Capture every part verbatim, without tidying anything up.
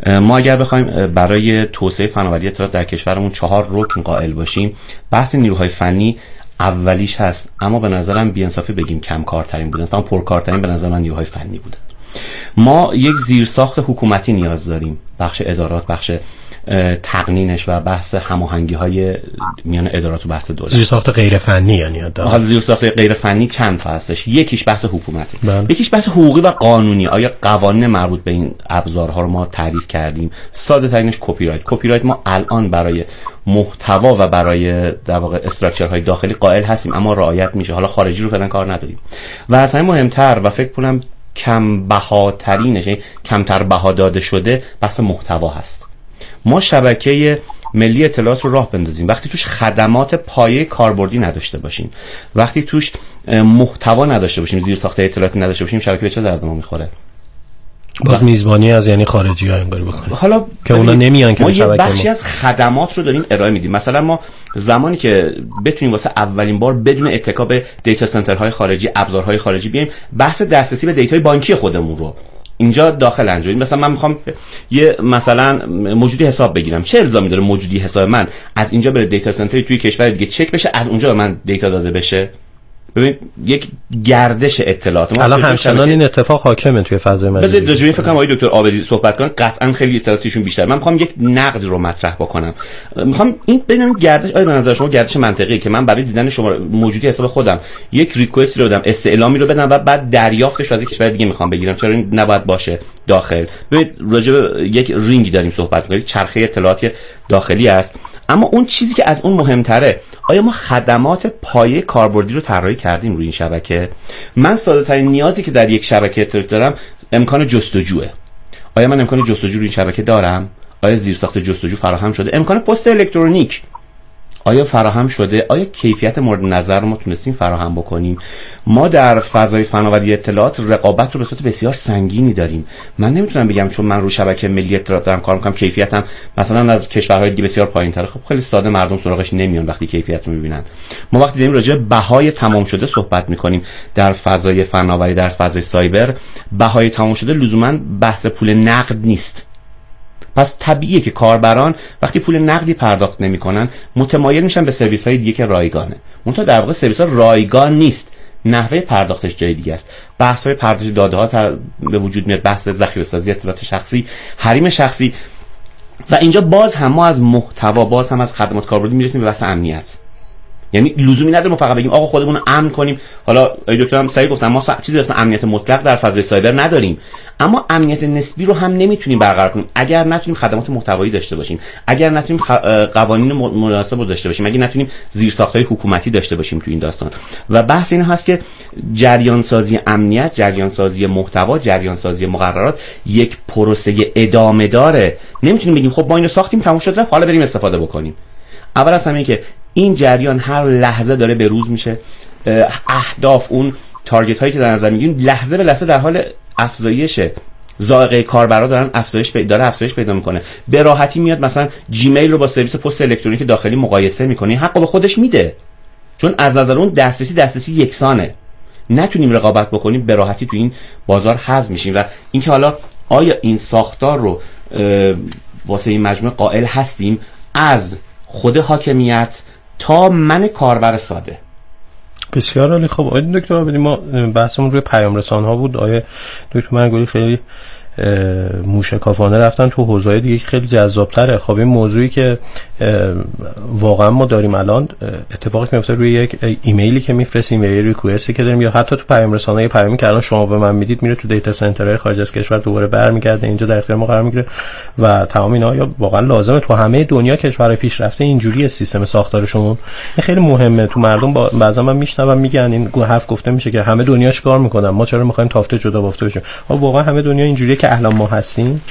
ما اگر بخوایم برای توسعه فناوری اطلاعات در کشورمون چهار رکن قائل باشیم، بحث نیروهای فنی اولیش هست، اما به نظرم بی‌انصافی بگیم کم کارترین بودن، فقط پرکارترین به نظر من نیروهای فنی بودن. ما یک زیرساخت حکومتی نیاز داریم، بخش ادارات، بخش تقنینش و بحث هماهنگی های میان ادارات و بحث دولت. زیرساخت غیر فنی یعنی حالا زیرساخت غیر فنی چند تا هستش. یکیش بحث حکومتی، بله. یکیش بحث حقوقی و قانونی. آیا قوانین مربوط به این ابزارها رو ما تعریف کردیم؟ ساده ترینش کپی رایت. کپی رایت ما الان برای محتوا و برای در واقع استراکچرهای داخلی قائل هستیم، اما رعایت میشه. حالا خارجی رو فعلا کار نداریم. و از همه مهمتر و فکر کنم کم بهاترینش، کمتر بها داده شده، بحث محتوا هست. ما شبکه ملی اطلاعات رو راه بندازیم وقتی توش خدمات پایه کاربردی نداشته باشیم، وقتی توش محتوا نداشته باشیم، زیرساخت اطلاعاتی نداشته باشیم، شبکه به چه درد ما میخوره؟ باز میزبانی از یعنی خارجی ها انگاری بکنیم. حالا که اونا نمیان که ما شبکه یه بخشی ما. از خدمات رو داریم ارائه میدیم. مثلا ما زمانی که بتونیم واسه اولین بار بدون اتکا به دیتا سنترهای خارجی، ابزارهای خارجی بیایم، بحث دسترسی به دیتای بانکی خودمون رو اینجا داخل انجام. مثلا من میخوام یه مثلا موجودی حساب بگیرم، چه الزامی داره موجودی حساب من از اینجا بره دیتا سنتری توی کشور دیگه چک بشه، از اونجا به من دیتا داده بشه؟ ببین یک گردش اطلاعات. الان همچنان این اتفاق حاکمه توی فضای مجازی. بذارید راجع به فکر کنم آقای دکتر عابدی صحبت کنن، قطعا خیلی اطلاعاتشون بیشتر. من میخوام یک نقد رو مطرح بکنم، میخوام این ببینم گردش آیا به نظر شما گردش منطقیه که من برای دیدن شما موجودی حساب خودم یک ریکوست رو بدم، استعلامی رو بدم و بعد دریافتش رو از یک کشور دیگه میخوام بگیرم؟ چرا این نباید باشه داخل؟ ببینید راجع به یک رینگ داریم صحبت می‌کنیم، چرخه اطلاعاتی داخلی است. اما اون چیزی که از اون مهمتره، آیا ما خدمات پایه کاربردی رو طراحی کردیم روی این شبکه؟ من ساده ترین نیازی که در یک شبکه اطلاعاتی دارم امکان جستجوه. آیا من امکان جستجو روی این شبکه دارم؟ آیا زیرساخت جستجو فراهم شده؟ امکان پست الکترونیک آیا فراهم شده؟ آیا کیفیت مورد نظر رو ما تونستیم فراهم بکنیم؟ ما در فضای فناوری اطلاعات رقابت رو به صورت بسیار سنگینی داریم. من نمیتونم بگم چون من رو شبکه ملی اطلاعات دارم کار میکنم کیفیتم مثلا از کشورهای دیگه بسیار پایین‌تره. خب خیلی ساده مردم سراغش نمیان وقتی کیفیت رو میبینن. ما وقتی داریم راجع به بهای تمام شده صحبت میکنیم در فضای فناوری، در فضای سایبر، بهای تمام شده لزوما بحث پول نقد نیست. پس طبیعیه که کاربران وقتی پول نقدی پرداخت نمی‌کنن متمایل میشن به سرویس‌های دیگه که رایگانه. منتها در واقع سرویس‌ها رایگان نیست، نحوه پرداختش جای دیگه است. بحث‌های پرداخت داده‌ها تر... به وجود میاد، بحث ذخیره‌سازی اطلاعات شخصی، حریم شخصی، و اینجا باز هم ما از محتوا، باز هم از خدمات کاربردی میرسیم به بحث امنیت. یعنی لزومی نداره ما فقط بگیم آقا خودمون رو امن کنیم. حالا ای دکتر هم صحیح گفتن ما چیزی اسم امنیت مطلق در فضای سایبر نداریم، اما امنیت نسبی رو هم نمیتونیم برقرار کنیم اگر نتونیم خدمات محتوایی داشته باشیم، اگر نتونیم خ... قوانین مناسب رو داشته باشیم، اگه نتونیم زیرساخت‌های حکومتی داشته باشیم تو این داستان. و بحث این هست که جریان سازی امنیت، جریان سازی محتوا، جریان سازی مقررات یک پروسه ادامه داره. نمیتونیم بگیم خب ما اینو ساختیم تموم شد رفت حالا بریم استفاده بکنیم. اول از همه که این جریان هر لحظه داره به روز میشه، اهداف، اون تارگت هایی که در نظر میگیریم لحظه به لحظه در حال افزایشه. ذائقه کاربرا دارن افزایش پیدا داره افزایش پیدا میکنه. به راحتی میاد مثلا جیمیل رو با سرویس پست الکترونیک داخلی مقایسه میکنه، حق به خودش میده، چون از نظر اون دسترسی دسترسی یکسانه. نتونیم رقابت بکنیم، به راحتی تو این بازار حذف میشیم. و اینکه حالا آیا این ساختار رو واسه این مجموعه قائل هستیم، از خود حاکمیت تا من کاربر ساده. بسیار عالی. خب آقای دکتر عابدی، ما بحثمون روی پیام رسان ها بود. آقای دکتر منگولی خیلی موشکافانه رفتن تو حوزه‌های دیگه که خیلی جذاب‌تره. خب این موضوعی که واقعا ما داریم الان، اتفاقی که میفته روی یک ایمیلی که میفرستیم یا یه ریکوئستی که داریم، یا حتی تو پیام رسانه‌های پیامی که الان شما به من میدید میره تو دیتا سنترهای خارج از کشور، دوباره برمیگرده اینجا در اختیار ما قرار میگیره و تمام اینا. یا واقعا لازمه تو همه دنیا کشورهای پیشرفته اینجوری سیستم ساختارشون. این خیلی مهمه. تو مردم با... بعضا من میشنوم میگن، این حرف گفته میشه که همه دنیا چیکار میکنن، ما چرا میخوایم تافته جدا بافته بشیم؟ واقعا همه دنیا اینجوریه که الان ما هستیم؟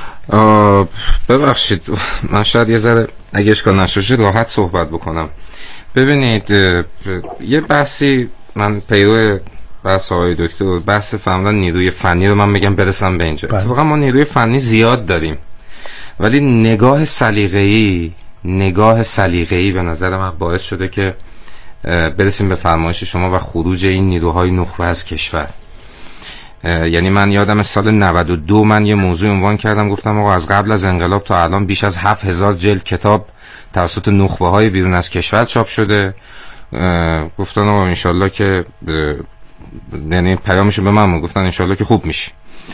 ببخشید من شاید یه ذره اگه اشکال نشه راحت صحبت بکنم. ببینید یه بحثی من پیرو بحث آقای دکتر، بحث فهمیدن نیروی فنی رو من میگم برسم به اینجا. اتفاقا ما نیروی فنی زیاد داریم، ولی نگاه سلیقه‌ای نگاه سلیقه‌ای به نظر من باعث شده که برسیم به فرمایش شما و خروج این نیروهای نخبه از کشور. یعنی من یادم سال نود و دو من یه موضوع عنوان کردم، گفتم آقا از قبل از انقلاب تا الان بیش از هفت هزار جلد کتاب توسط نخبه های بیرون از کشور چاپ شده. گفتن آقا انشالله که یعنی پیامشو به من گفتن انشالله که خوب میشه.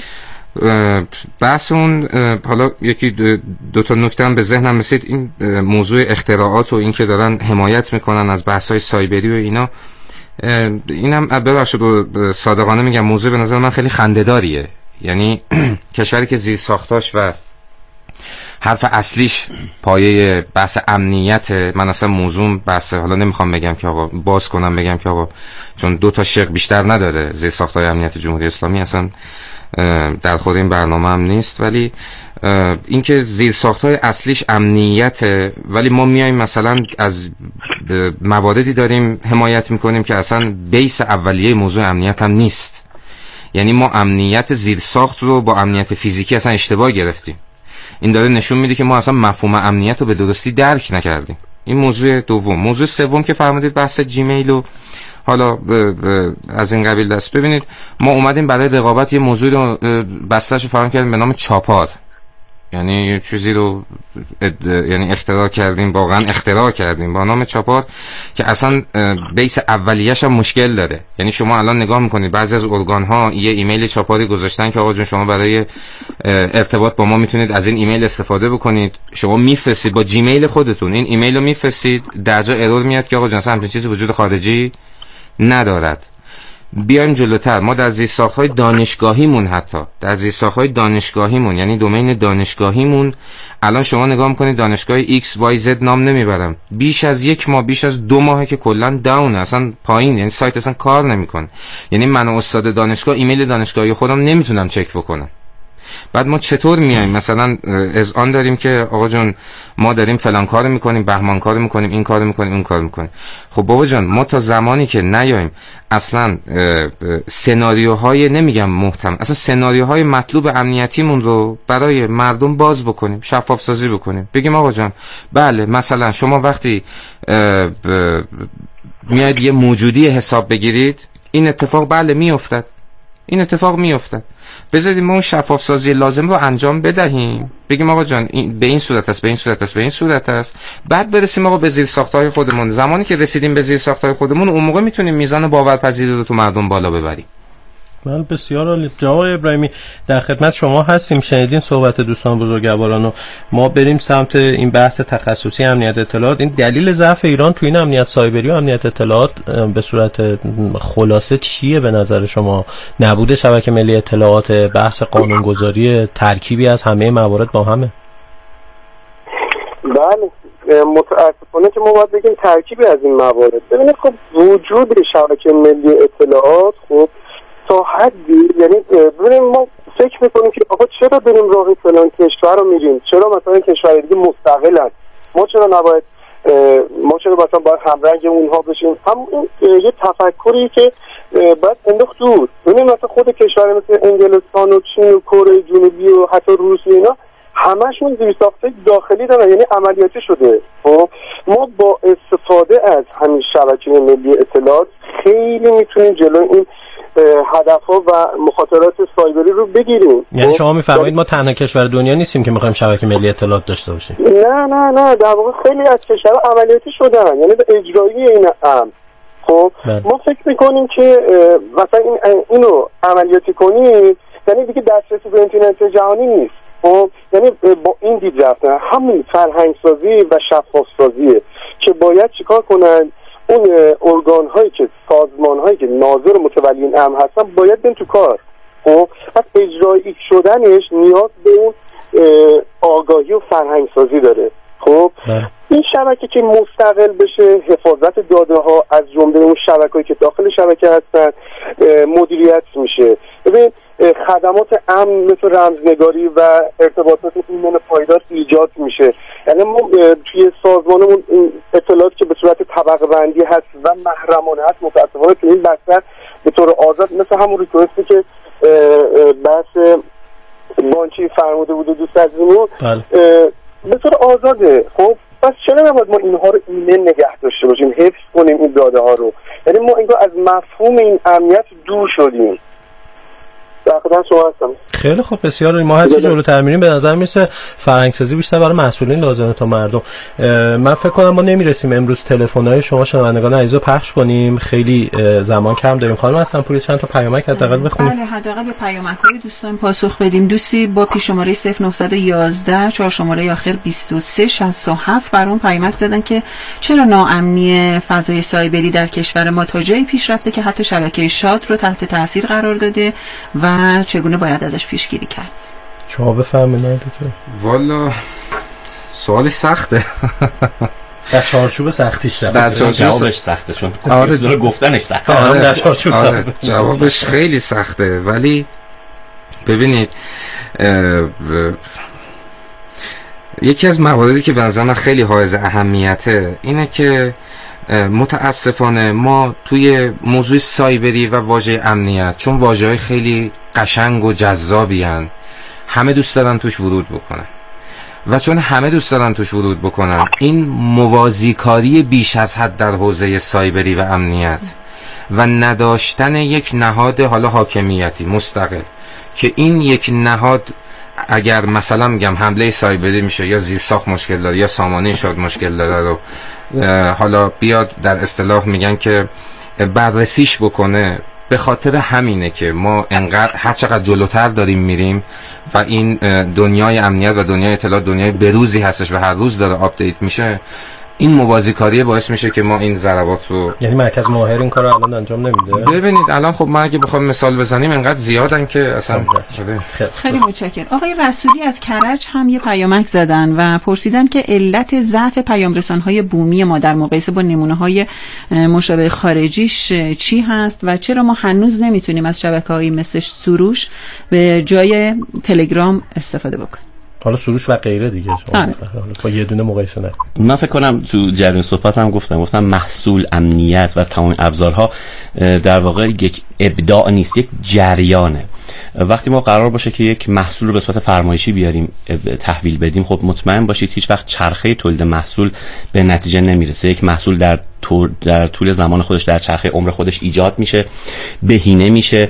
بحث اون حالا یکی دو, دو تا نکته هم به ذهنم رسید، این موضوع اختراعات و این که دارن حمایت میکنن از بحث‌های سایبری و اینا، اینم ببخشید صادقانه میگم موضوع به نظر من خیلی خنده‌داریه. یعنی کشوری که زیر ساختاش و حرف اصلیش پایه بحث امنیت، من اصلا موضوع بحث حالا نمیخوام بگم که آقا باز کنم بگم که آقا چون دو تا شق بیشتر نداره زیر ساختای امنیت جمهوری اسلامی، اصلا در خود این برنامه هم نیست، ولی اینکه زیر ساختای اصلیش امنیته، ولی ما میایم مثلا از مواردی داریم حمایت میکنیم که اصلا بیس اولیه موضوع امنیت هم نیست. یعنی ما امنیت زیر ساخت رو با امنیت فیزیکی اصلا اشتباه گرفتیم. این داره نشون میده که ما اصلا مفهوم امنیت رو به درستی درک نکردیم. این موضوع دوم. موضوع سوم که فرمودید بحث جیمیل و حالا ب ب از این قبیل دست، ببینید ما اومدیم برای رقابت یه موضوع رو بسته‌اشو فراهم کردیم به نام چاپار. یعنی یه چیزی رو یعنی اختراع کردیم، واقعا اختراع کردیم با نام چاپار که اصلا بیس اولیه‌اش هم مشکل داره. یعنی شما الان نگاه میکنید بعضی از ارگان‌ها یه ایمیل چاپاری گذاشتن که آقا جون شما برای ارتباط با ما میتونید از این ایمیل استفاده بکنید. شما میفرستید با جیمیل خودتون این ایمیل رو میفرستید، در جا ارور میاد که آقا جون اصلا همچین چیزی وجود خارجی ندارد. بیایم جلوتر، ما در زیرساخت‌های دانشگاهیمون، حتی در زیرساخت‌های دانشگاهیمون یعنی دومین دانشگاهیمون، الان شما نگاه میکنید دانشگاه ایکس وای زد نام نمیبرم، بیش از یک ماه بیش از دو ماهه که کلا داون، اصلا پایین، یعنی سایت اصلا کار نمیکنه. یعنی من استاد دانشگاه ایمیل دانشگاهی خودم نمیتونم چک بکنم. بعد ما چطور میایم مثلا اذعان داریم که آقا جون ما داریم فلان کارو میکنیم، بهمان کارو میکنیم، این کارو میکنیم، اون کارو میکنیم. خب بابا جان ما تا زمانی که نیایم اصلا سناریوهای نمیگم محتمل، اصلا سناریوهای مطلوب امنیتیمون رو برای مردم باز بکنیم، شفاف سازی بکنیم، بگیم آقا جان بله مثلا شما وقتی میاید یه موجودی حساب بگیرید این اتفاق بله میافتد، این اتفاق میافتد، بذارید ما اون شفاف سازی لازم رو انجام بدهیم، بگیم آقا جان این به این صورت است، به این صورت است، به این صورت است، بعد برسیم آقا به زیر ساخت‌های خودمون. زمانی که رسیدیم به زیر ساخت‌های خودمون اون موقع میتونیم میزان باورپذیری رو تو مردم بالا ببریم. بله بسیار عالی. جناب ابراهیمی در خدمت شما هستیم، شنیدین صحبت دوستان بزرگواران و ما بریم سمت این بحث تخصصی امنیت اطلاعات. این دلیل ضعف ایران تو این امنیت سایبری و امنیت اطلاعات به صورت خلاصه چیه به نظر شما؟ نبود شبکه ملی اطلاعات، بحث قانونگذاری، ترکیبی از همه موارد با همه؟ بله متاسفانه که ما باید بگیم ترکیبی از این موارد. ببینید خب وجود شبکه ملی اطلاعات خب تا حدی، یعنی ببینیم ما فکر میکنیم که آقا چرا بریم راه فلان کشور رو میریم، چرا مثلا کشور دیگه مستقلن، ما چرا نباید ما چرا مثلا باید همرنگ اونها بشیم. هم یه تفکری که باید انداخت دور. ببینیم مثلا خود کشور مثل انگلستان و چین و کره جنوبی و حتی روسیه اینا همشون زیرساخت‌های داخلی دارن، یعنی عملیاتی شده. خب ما با استفاده از همین شبکه ملی اطلاعات خیلی میتونیم جلوی این هدف‌ها و مخاطرات سایبری رو بگیریم. یعنی شما می‌فرمایید ما تنها کشور دنیا نیستیم که می‌خوایم شبکه ملی اطلاعات داشته باشیم؟ نه نه نه در واقع خیلی از کشورها عملیاتی شدن، یعنی به اجرایی این امر. خب ما فکر می‌کنیم که مثلا این اینو عملیاتی کنیم یعنی دیگه دسترسی به اینترنت جهانی نیست. خب یعنی با این دید رفتن همین فرهنگ سازی و شفاف سازیه که باید چیکار کنن اون ارگان هایی که سازمان هایی که ناظر متولی این امر هستن باید برن تو کار. خب پس اجرایی شدنش نیاز به اون آگاهی و فرهنگ سازی داره. خب این شبکه که مستقل بشه، حفاظت داده ها از جمله اون شبکه‌ای که داخل شبکه هستن مدیریت میشه. ببین خدمات امن مثل رمزنگاری و ارتباطات ایمن پایدار ایجاد میشه. یعنی ما توی سازمانمون اطلاعات که به صورت طبقه بندی هست و محرمانه هست متأسفانه تو این بستر به طور آزاد، مثل همون ریکوستی که بحث بانکی فرموده بوده دوست عزیزمون به طور آزاده. خب پس چرا نباید ما اینها رو ایمن نگه داشته باشیم، حفظ کنیم این داده ها رو؟ یعنی ما اینجا از مفهوم این امنیت دور شدیم. در خدمت شما هستم. خیلی خوب، بسیار ما هر چی جلوتر میریم به نظر میسه فرهنگسازی بیشتر برای مسئولین لازمه تا مردم. من فکر کنم ما نمیرسیم امروز تلفن‌های شما شنوندگان عزیز رو پخش کنیم، خیلی زمان کم داریم. خانم حسن‌پوری چند تا پیامک حداقل بخونید. بله، حداقل به پیامک‌های دوستان پاسخ بدیم. دوستی با پیش شماره صفر نه یک یک چهار شماره آخر بیست و سه شصت و هفت برام پیامک زدن که چرا ناامنی فضای سایبری در کشور ما تا جایی پیش رفته که حتی شبکه شات رو تحت تاثیر قرار داده و چگونه باید ازش پیشگیری کرد. شما بفرمایید. والا سوالی سخته. در چارچوب سختیش رفت. در چارچوب جوابش سخته چون آره گفتنش سخته. آره در چارچوب آره جوابش خیلی سخته، ولی ببینید یکی از مواردی که به نظر من خیلی حائز اهمیته اینه که متاسفانه ما توی موضوع سایبری و واژه امنیت، چون واژه‌های خیلی قشنگ و جذابی هن، همه دوست دارن توش ورود بکنن و چون همه دوست دارن توش ورود بکنن، این موازیکاری بیش از حد در حوزه سایبری و امنیت و نداشتن یک نهاد حالا حاکمیتی مستقل که این یک نهاد اگر مثلا میگم حمله سایبری میشه یا زیرساخت مشکل داره یا سامانه شاد مشکل داره رو حالا بیاد در اصطلاح میگن که بررسیش بکنه، به خاطر همینه که ما انقدر هر چقدر جلوتر داریم میریم و این دنیای امنیت و دنیای اطلاعات دنیای بروزی هستش و هر روز داره آپدیت میشه، این موازیکاری باعث میشه که ما این ضربات رو، یعنی مرکز ماهر این کارو الان انجام نمیده. ببینید الان خب ما اگه بخوام مثال بزنیم انقدر زیادن که اصلا خیلی, خیلی متشکرم. آقای رسولی از کرج هم یه پیامک زدن و پرسیدن که علت ضعف پیام‌رسان‌های بومی ما در مقایسه با نمونه‌های مشابه خارجیش چی هست و چرا ما هنوز نمیتونیم از شبکه‌های مثل سروش به جای تلگرام استفاده بکنیم. حالا سروش و غیره دیگه شما با یه دونه مقایسه نکنید. من فکر کنم تو جریان صحبتم گفتم گفتم محصول امنیت و تمام ابزارها در واقع یک ابداع نیست، یک جریانه. وقتی ما قرار باشه که یک محصول رو به صورت فرمایشی بیاریم تحویل بدیم، خب مطمئن باشید هیچ وقت چرخه تولید محصول به نتیجه نمیرسه. یک محصول در در طول زمان خودش در چرخه عمر خودش ایجاد میشه، بهینه میشه،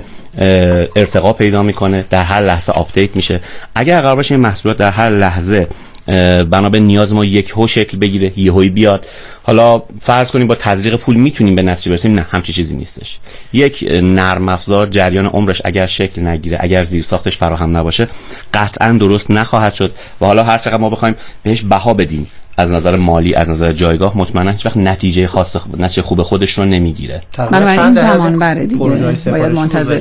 ارتقا پیدا میکنه، در هر لحظه آپدیت میشه. اگر قرار باشه این محصولات در هر لحظه بنا به نیاز ما یک هو شکل بگیره، یهویی بیاد، حالا فرض کنیم با تزریق پول میتونیم به نتیجه برسیم، نه همچین چیزی نیستش. یک نرم افزار جریان عمرش اگر شکل نگیره، اگر زیر ساختش فراهم نباشه، قطعا درست نخواهد شد و حالا هر چقدر ما بخوایم بهش بها بدیم از نظر مالی، از نظر جایگاه، مطمئنا هیچ وقت نتیجه خاص نتیجه خوب خودش رو نمیگیره. بنابراین زمان بره دیگه، باید منتظر.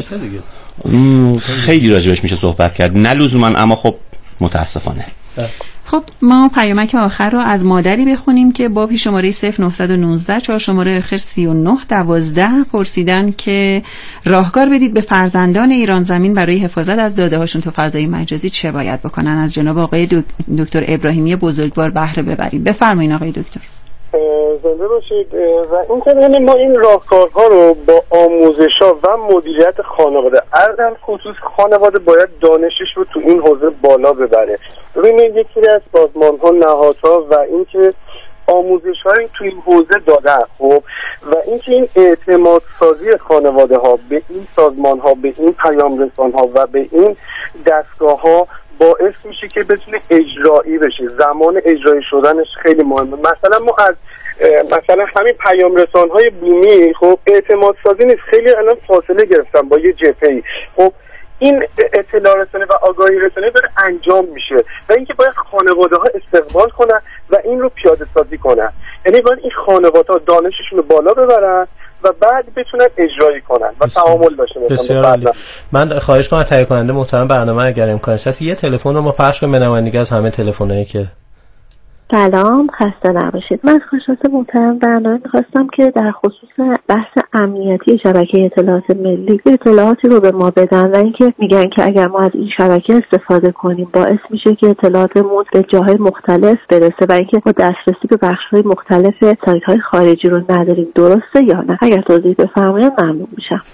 خیلی راجبش میشه صحبت کرد، نه لزوما، اما خب متاسفانه. خب ما پیامک آخر رو از مادری بخونیم که با پیش شماره صفر نه یک نه چهار شماره آخر سی و نه دوازده پرسیدن که راهکار بدید به فرزندان ایران زمین برای حفاظت از داده هاشون تو فضای مجازی چه باید بکنن. از جناب آقای دکتر ابراهیمی بزرگوار بهره ببریم. بفرمایید آقای دکتر. زنده باشید. و این که ما این راهکارها رو با آموزش‌ها و مدیریت خانواده، ارزن خصوص خانواده باید دانشش رو تو این حوزه بالا ببره. ببینید یکی از سازمان‌ها، نهادها و اینکه آموزش‌هایی تو این حوزه دادن، خب و اینکه این اعتماد سازی خانواده‌ها به این سازمان‌ها، به این پیام‌رسان‌ها و به این دستگاه‌ها باعث میشه که بتونه اجرایی بشه. زمان اجرایی شدنش خیلی مهمه. مثلا ما از مثلا همین پیام رسان‌های بومی، خب اعتماد سازی نیست، خیلی الان فاصله گرفتن با یه جبهه‌ای. خب این اطلاع رسانی و آگاهی رسانی داره انجام میشه و اینکه باید خانواده‌ها استقبال کنن و این رو پیاده سازی کنن. یعنی باید این خانواده‌ها دانششون رو بالا ببرن و بعد بتونن اجرایی کنن و تعامل داشته باشن. بسیار عالی. من خواهش کنم تهیه کننده محترم برنامه اگر امکانش هست یه تلفن رو ما پخش کنیم به نمایندگی از همه تلفنایی که سلام، خسته نباشید. من خواهشات محترم برنامه می‌خواستم که در خصوص بحث امنیتی شبکه اطلاعات ملی اطلاعاتی رو به ما بدن و اینکه میگن که اگر ما از این شبکه استفاده کنیم باعث میشه که اطلاعاتمون به جاهای مختلف برسه و اینکه ما دسترسی به بخش‌های مختلف سایت‌های خارجی رو نداریم. درسته یا نه؟ اگر توضیح بفرمایید ممنون میشم.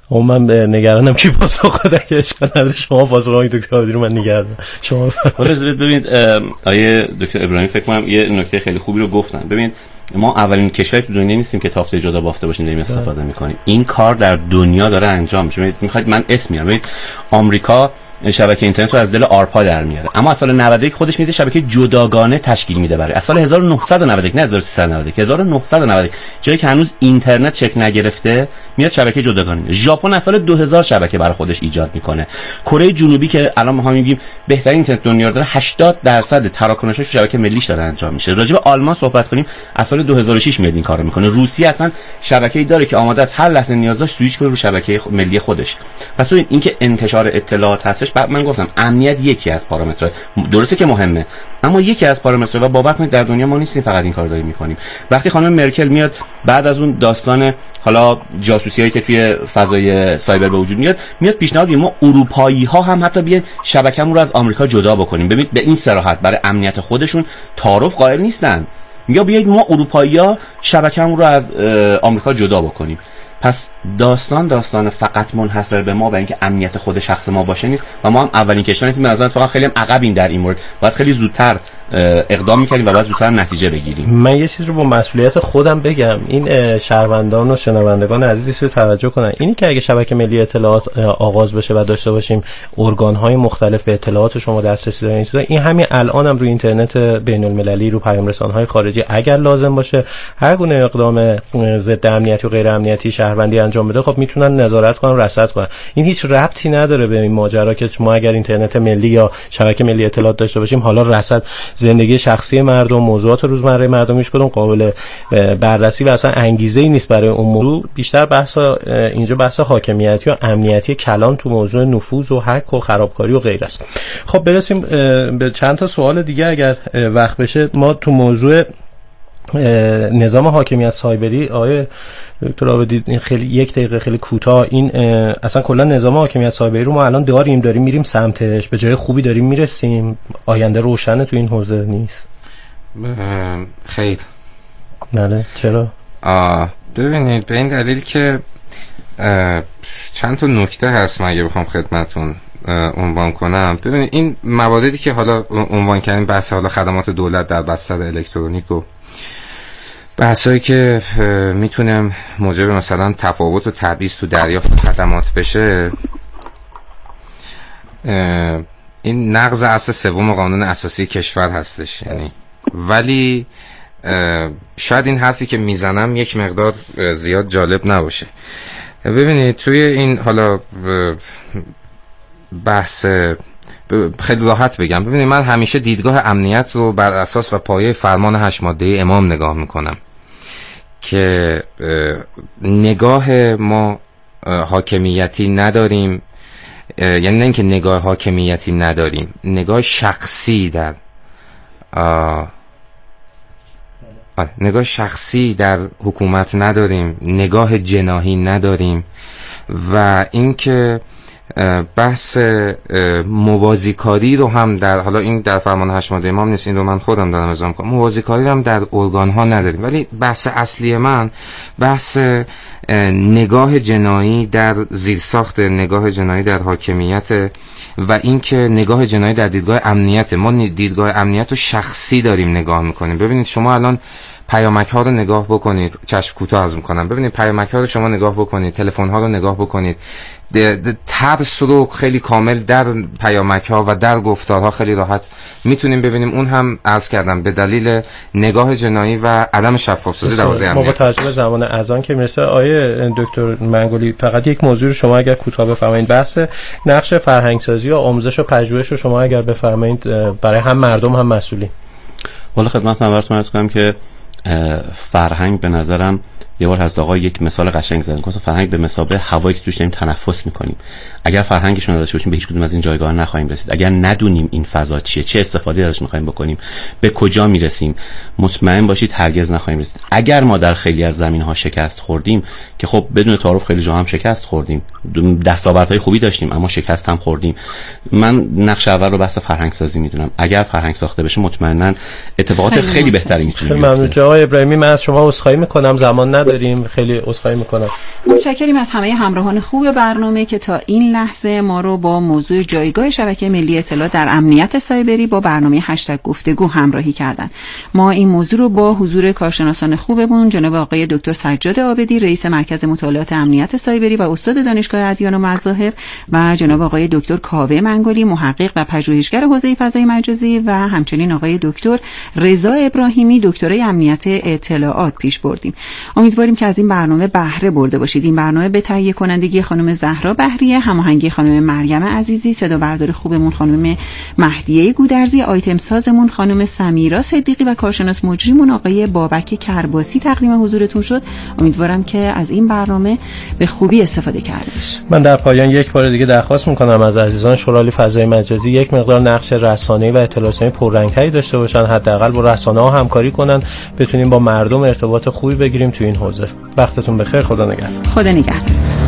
اون من نگرانم کی پاسخ بده که اشکال نداره. شما پاسخ آقای دکتر عابدی رو من نگرانم. شما حالا ببینید آیه دکتر ابراهیم فکر کنم یه نکته خیلی خوبی رو گفتن. ببینید ما اولین کشوری تو دنیا نیستیم که تافته جدا بافته باشیم داریم استفاده میکنیم. این کار در دنیا داره انجام میشه. میخواید من اسم میارم. ببینید آمریکا شبکه اینترنت رو از دل آرپا در میاره، اما از سال نود و یک خودش میده شبکه جداگانه تشکیل میده برای از سال هزار و نهصد و نود و یک، نه هزار و سیصد و نود و یک، هزار و نهصد و نود و یک، جایی که هنوز اینترنت شکل نگرفته میاد شبکه جداگانه. ژاپن از سال دو هزار شبکه برای خودش ایجاد میکنه. کره جنوبی که الان ما میگیم بهترین اینترنت دنیا رو داره، هشتاد درصد تراکنشش شبکه ملیش داره انجام میشه. راجع به آلمان صحبت کنیم، از سال دو هزار و شش میاد این کارو میکنه. روسیه اصلا شبکه‌ای داره که آماده است هر لحظه نیاز داشت سوئیچ کنه رو شبکه ملی خودش. پس ببین اینکه انتشار اطلاعات هستش، بعد من گفتم امنیت یکی از پارامترها، درسته که مهمه، اما یکی از پارامترها. و باور کنید در دنیا ما نیستیم فقط این کارو داریم میکنیم. وقتی خانم مرکل میاد بعد از اون داستان حالا جاسوسیایی که توی فضای سایبر به وجود میاد، میاد پیشنهاد میده ما اروپایی ها هم حتی بیایم شبکه‌مون رو از آمریکا جدا بکنیم. ببینید به این صراحت برای امنیت خودشون تعارف قائل نیستن. میگه بیاید ما اروپایی‌ها شبکه‌مون رو از آمریکا جدا بکنیم. پس داستان داستان فقط منحصر به ما و اینکه امنیت خود شخص ما باشه نیست و ما هم اولین کشور نیستیم. به نظر فقط خیلی هم عقبیم در این مورد. باید خیلی زودتر اقدام می‌کردیم و باید زودتر نتیجه بگیریم. من یه چیز رو با مسئولیت خودم بگم، این شهروندان و شنوندگان عزیزی رو توجه کنن، اینی که اگه شبکه ملی اطلاعات آغاز بشه و داشته باشیم ارگان‌های مختلف به اطلاعات شما دسترسی دارن، این همین الان هم روی اینترنت بین‌المللی، رو پیام رسان‌های خارجی اگر لازم باشه هر گونه اقدام ضد امنیتی و غیر امنیتی شهروندی انجام بده، خب میتونن نظارت کنن، رصد کنن. این هیچ ربطی نداره به این ماجرا که ما اگر اینترنت ملی یا شبکه ملی اطلاعات داشته باشیم حالا رصد زندگی شخصی مردم، موضوعات روزمره مردم هیچ کدوم قابل بررسی و اصلا انگیزه‌ای نیست برای اون موضوع. بیشتر بحث اینجا بحث حاکمیتی و امنیتی کلان تو موضوع نفوذ و هک و خرابکاری و غیره است. خب برسیم به چند تا سوال دیگه اگر وقت بشه. ما تو موضوع نظام حاکمیت سایبری آقای دکتر عابدی این خیلی یک دقیقه خیلی کوتاه، این اصلا کلا نظام حاکمیت سایبری رو ما الان داریم داریم میریم سمتش، به جای خوبی داریم میرسیم، آینده روشنه تو این حوزه نیست؟ خیر. بله چرا؟ ببینید به این دلیل که چند تا نکته هست من اگه بخوام خدمتتون عنوان کنم. ببینید این مواردی که حالا عنوان کردیم، بحث حالا خدمات دولت در بستر الکترونیک و بحثایی که میتونه موجب مثلا تفاوت و تبعیض تو دریافت خدمات بشه، این نقض اصل سوم قانون اساسی کشور هستش. یعنی ولی شاید این حرفی که میزنم یک مقدار زیاد جالب نباشه. ببینید توی این حالا بحث خیلی راحت بگم، ببینید من همیشه دیدگاه امنیت رو بر اساس و پایه فرمان هشت ماده امام نگاه میکنم که نگاه ما حاکمیتی نداریم، یعنی نه اینکه نگاه حاکمیتی نداریم، نگاه شخصی در نگاه شخصی در حکومت نداریم، نگاه جناحی نداریم و اینکه بحث موازیکاری رو هم در حالا این در فرمان هشت ماده امام نیست، این رو من خودم دارم اعلام کنم، موازیکاری رو هم در ارگان ها نداریم. ولی بحث اصلی من بحث نگاه جنایی در زیرساخت نگاه جنایی در حاکمیت و اینکه نگاه جنایی در دیدگاه امنیت. ما دیدگاه امنیت رو شخصی داریم نگاه میکنیم. ببینید شما الان پیامک ها رو نگاه بکنید، چشم کوتاه از میکنم، ببینید پیامک ها رو شما نگاه بکنید، تلفن ها رو نگاه بکنید، ترس رو خیلی کامل در پیامک ها و در گفتارها خیلی راحت میتونیم ببینیم. اون هم عرض کردم به دلیل نگاه جنایی و عدم شفاف سازی در حوزه امنیت. ما با توجه به زمان اذان که میرسه، آیه دکتر منگولی فقط یک موضوع رو شما اگر کوتاه بفرمایید، بحث نقش فرهنگ سازی و آموزش و پژوهش رو شما اگر بفرمایید برای هم مردم هم مسئولین. والا خدمتتون عرض عرض کنم که فرهنگ به نظرم یه بار هست آقا یک مثال قشنگ زدن، گفت فرهنگ به مثابه هوایی که توش داریم تنفس میکنیم. اگر فرهنگشون نداشته باشیم به هیچ کدوم از این جایگاه نخواهیم رسید. اگر ندونیم این فضا چیه، چه استفاده ازش میخوایم بکنیم، به کجا میرسیم، مطمئن باشید هرگز نخواهیم رسید. اگر ما در خیلی از زمینها شکست خوردیم، که خب بدون تعارف خیلی جا هم شکست خوردیم، دستاوردهای خوبی داشتیم اما شکست هم خوردیم، من نقش اول رو بحث فرهنگ سازی میدونم. اگر فرهنگ ساخته بشه مطمئنا اتفاقات خیلی, خیلی بهتری میتونه بیفته. ممنون جناب ابراهیمی، من از شما عذرخواهی میکنم، زمان ندارم. نداریم. خیلی عذرخواهی میکنم. متشکریم از همه همراهان خوب برنامه که تا این لحظه ما رو با موضوع جایگاه شبکه ملی اطلاعات در امنیت سایبری با برنامه هشتگ گفتگو همراهی کردن. ما این موضوع رو با حضور کارشناسان خوبمون جناب آقای دکتر سجاد عابدی، رئیس مرکز مطالعات امنیت سایبری و استاد دانشگاه ادیان و مذاهب، و جناب آقای دکتر کاوه منگلی، محقق و پژوهشگر حوزه فضای مجازی، و همچنین آقای دکتر رضا ابراهیمی، دکترای امنیت اطلاعات پیش بردیم. امیدواریم که از این برنامه بهره برده باشید. این برنامه به تهیه کنندگی خانم زهرا بهریه، هماهنگی خانم مریم عزیزی، صدا بردار خوبمون خانم مهدیه گودرزی، آیتم سازمون خانم سمیرا صدیقی و کارشناس مجریمون آقای بابک کرباسی تقدیم حضورتون شد. امیدوارم که از این برنامه به خوبی استفاده کرده باشید. من در پایان یک بار دیگه درخواست میکنم از عزیزان شورای فضای مجازی یک مقدار نقش رسانه‌ای و اطلاعاتی پررنگ‌تری داشته باشن، حداقل با رسانه‌ها همکاری کنن، بتونیم با مردم ارتباط خوبی بگیریم تو این حوزه. وقتتون بخیر. خدا نگهدار. خدا نگهدار.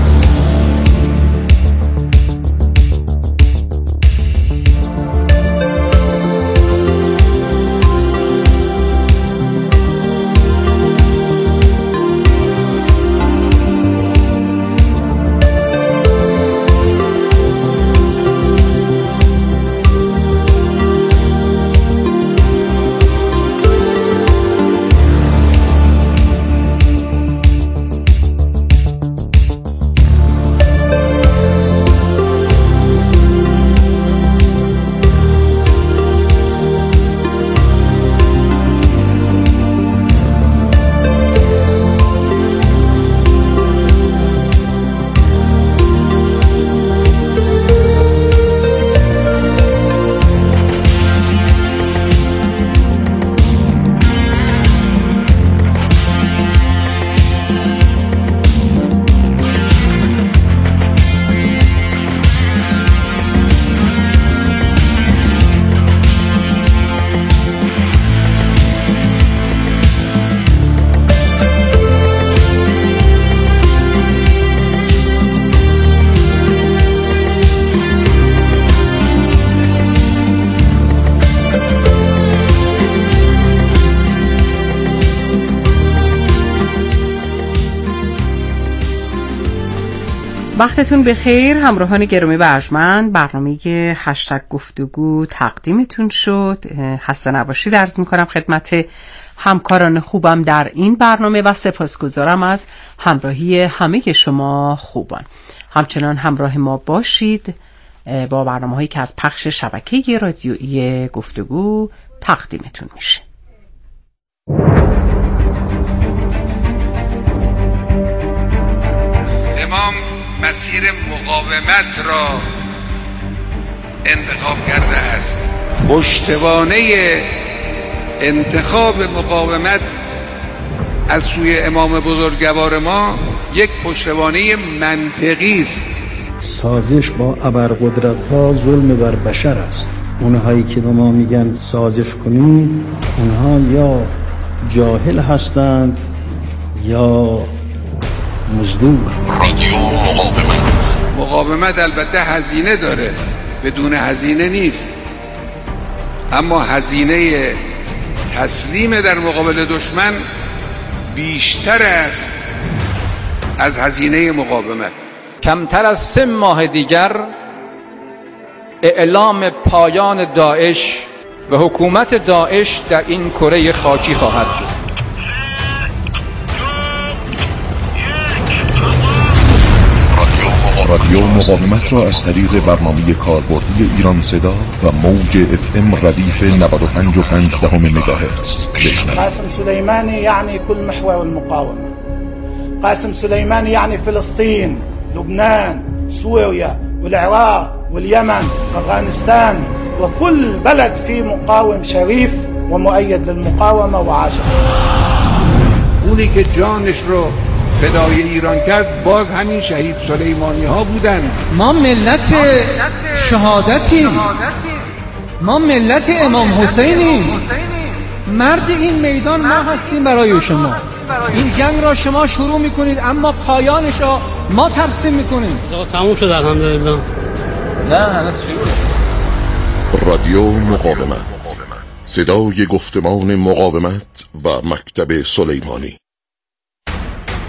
وقتتون بخیر همراهان گرامی و ارجمند. برنامه هشتگ گفتگو تقدیمتون شد. خسته نباشید عرض میکنم خدمت همکاران خوبم در این برنامه و سپاسگزارم از همراهی همه شما خوبان. همچنان همراه ما باشید با برنامه هایی که از پخش شبکه رادیویی گفتگو تقدیمتون میشه. امام مسیر مقاومت را انتخاب کرده است. پشتوانه انتخاب مقاومت از سوی امام بزرگوار ما یک پشتوانه منطقی است. سازش با ابرقدرت‌ها ظلم بر بشر است. اونهایی که به ما میگن سازش کنید، اونها یا جاهل هستند یا مزدور. رادیو مقاومت. مقاومت البته هزینه داره، بدون هزینه نیست، اما هزینه تسلیم در مقابل دشمن بیشتر است از هزینه مقاومت. کمتر از سه ماه دیگر اعلام پایان داعش و حکومت داعش در این کره خاکی خواهد بود. رادیو مقاومت را از طریق برنامه کاربردی ایران صدا و موج اف ام ردیف نود و پنج و پنج دهم مگاهرتز بشنوید. قاسم سلیمانی یعنی کل محور المقاومه. قاسم سلیمانی یعنی فلسطین، لبنان، سوريا والعراق واليمن وأفغانستان وكل بلد فيه مقاوم شريف ومؤيد للمقاومة وعاشق. اونی که جانش رو فدای ایران کرد باز همین شهید سلیمانی ها بودن. ما ملت شهادتیم، ما ملت امام حسینیم. مرد این میدان ما هستیم برای شما. این جنگ را شما شروع میکنید اما پایانش را ما ترسیم میکنیم. تموم شد الحمدلله. نه هنوز شروع. رادیو مقاومت، صدای گفتمان مقاومت و مکتب سلیمانی.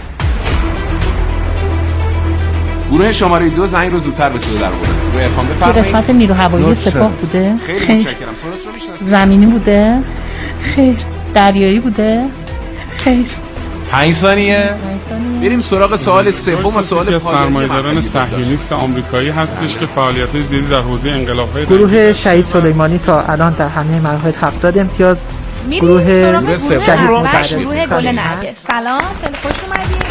گروه شماره دو زنگ رو زودتر به صدا در آوردن. گروه ارفان بفرمایید. قسمت نیرو هوایی سپاه بوده؟ خیلی متشکرم. سوالت رو میشناسید؟ زمینی بوده؟ خیر. دریایی بوده؟ خیر. پنج ثانیه. بریم سراغ سوال سوم و سوال پایانی. سرمایه‌داران صهیونیست آمریکایی هستش که فعالیت‌های زیادی در حوزه انقلاب‌های گروه شهید سلیمانی تا الان در همه مراحل هفتاد امتیاز. گروه گروه سوم گروه گل نرگس. سلام، خیلی خوش اومدید.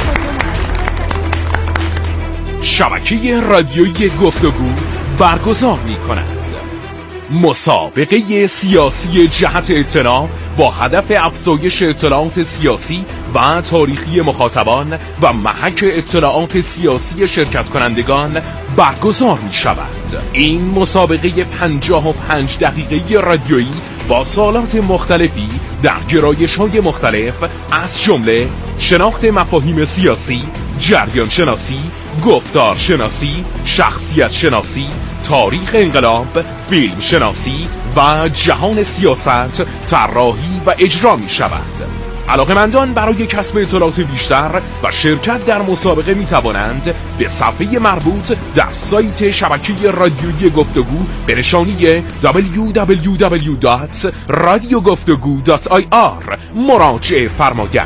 شبکه رادیویی گفتگو برگزار می‌کند مسابقه سیاسی جهت اطلاع با هدف افزایش اطلاعات سیاسی و تاریخی مخاطبان و محک اطلاعات سیاسی شرکت کنندگان برگزار می شود. این مسابقه پنجاه و پنج دقیقه رادیویی با سوالات مختلفی در گرایش‌های مختلف از جمله شناخت مفاهیم سیاسی، جریان شناسی، گفتار شناسی، شخصیت شناسی، تاریخ انقلاب، فیلم شناسی و جهان سیاست طراحی و اجرا می شود. علاقه‌مندان برای کسب اطلاعات بیشتر و شرکت در مسابقه می توانند به صفحه مربوط در سایت شبکه رادیویی گفتگو به نشانی دبلیو دبلیو دبلیو دات رادیو گفتگو دات آی آر مراجعه فرمایند.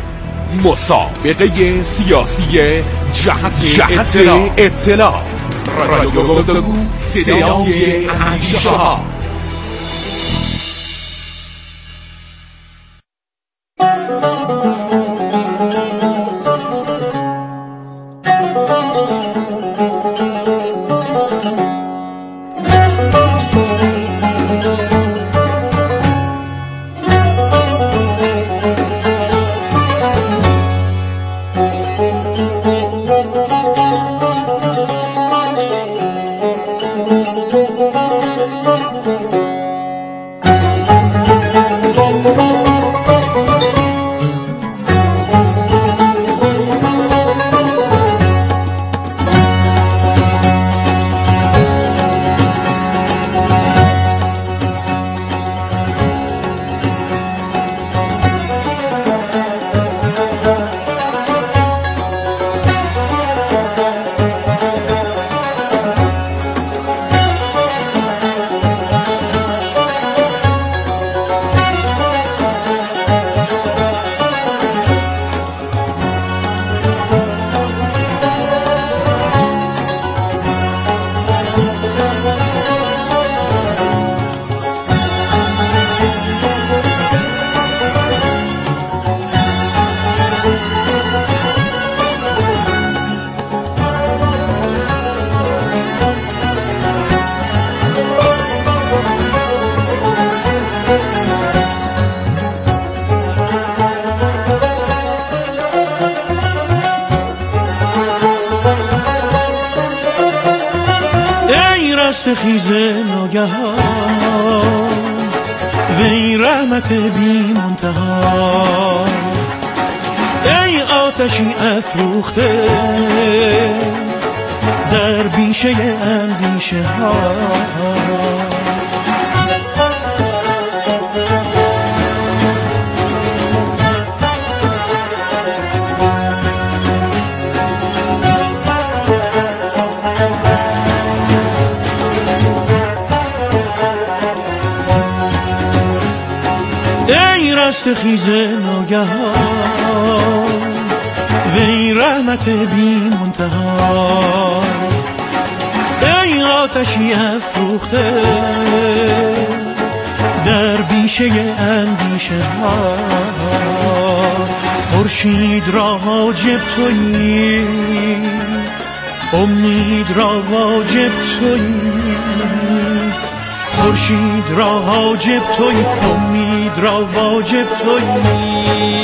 مسابقه سیاسی جهت, جهت اطلاع, اطلاع. رادیو گفتگو صدای اندیشه ها. خیز ناگهان وی رحمت بی منتها، ای آتشی افروخته در بیشه اندیشه ها. خیز ناگهان وی رحمت بی منتها، ای آتشی افروخته در بیشه اندیشه ها. خورشید را حاجب تویی، امید را واجب تویی، خورشید را حاجب تویی، امید را واجب تویی،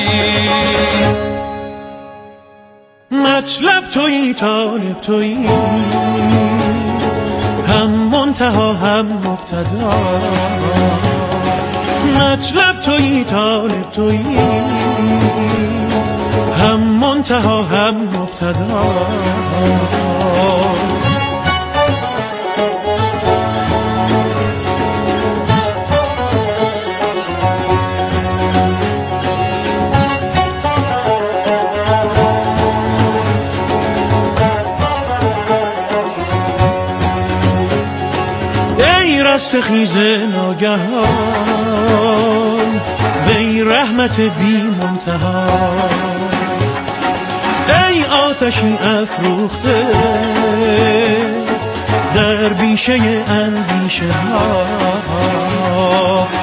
مطلب تویی، طالب تویی، هم منتها هم مبتدا. مطلب تویی، طالب تویی، هم منتها هم مبتدا. رستخیز ناگهان وی رحمت بی منتها ای آتشی افروخته در بیشه اندیشه ها